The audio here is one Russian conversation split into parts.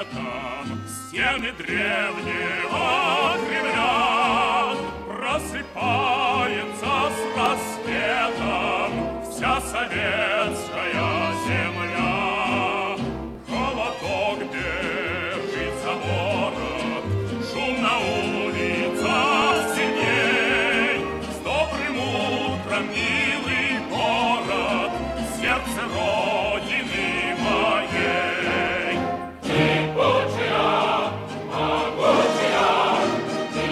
светом стены древнего Кремля. Просыпается с рассветом вся советская земля. Холодок бежит за город, шум на улицах синей. С добрым утром, милый город, сердце Родины моей. Ты Бучия, могучая, ты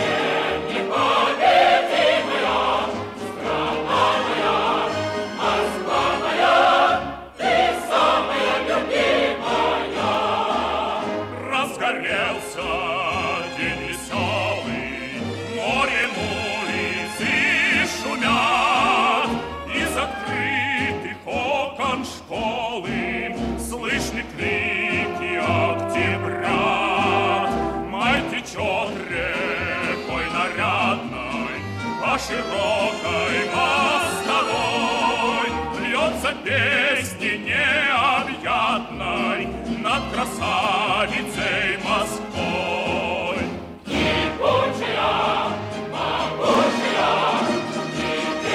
непобедимая, страна моя, Москва моя, ты самая любимая. Разгорелся день веселый, морем улицы шумят. Из открытых окон школы слышны крики октября. Май течет рекой нарядной по широкой мостовой. Льется песни необъятной над красавицей Москвой. Ты Бучия, могучая, ты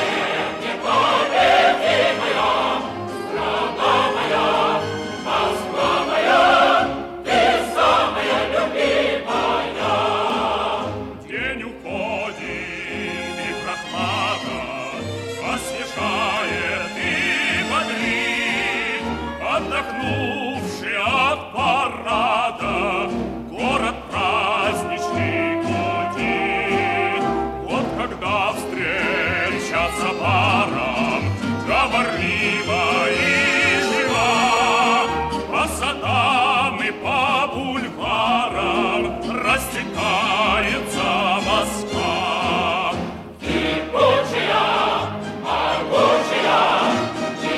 непобедимая, страна моя, Москва моя, ты самая любимая. День уходит, и прохлада освежает и бодрит. Отдохнувший от парада, город праздничный гудит. Вот когда встреча за баром говорлива и жива, по садам и по бульварам растекается Москва. Ты Бучия, могучая, ты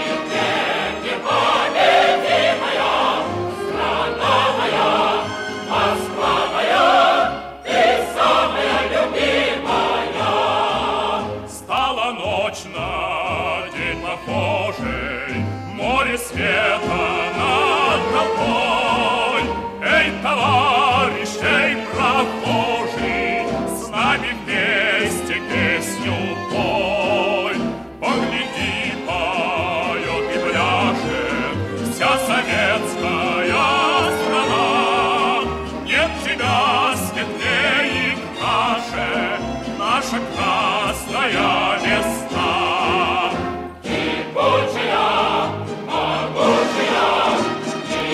непобедимая, страна моя, Москва моя, ты самая любимая. Стала ночь на день похожий, море света над толпой. Эй, товарищ, эй, прохожий, с нами вместе песню пой. Погляди, поет и пляшет вся советская страна. Нет тебя светлее и краше, наша красная весна. Ты Бучия, могучая, ты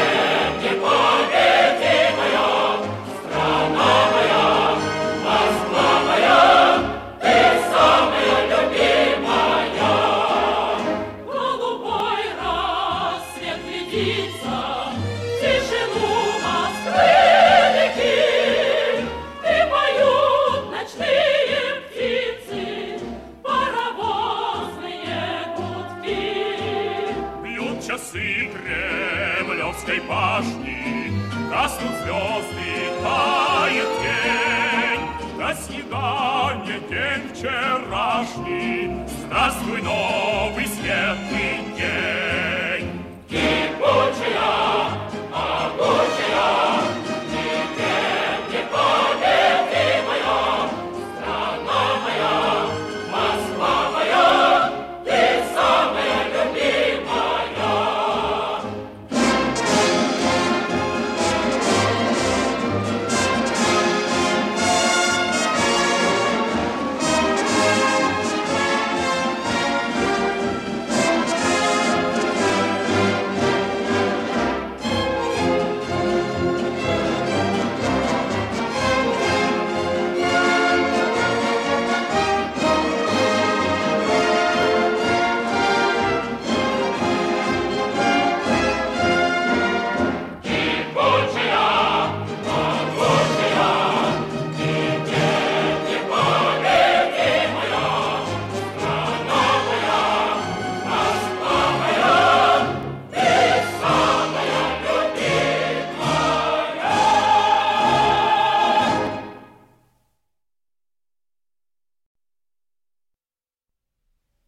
непобедимая, страна моя, Москва моя, ты самая любимая. Голубой рассвет глядится в тишину Москвы реки, и поют ночные птицы паровозные гудки. Бьют часы Кремлевской башни, гаснут звезды, тает день. До свидания, день вчерашний, здравствуй, ночь.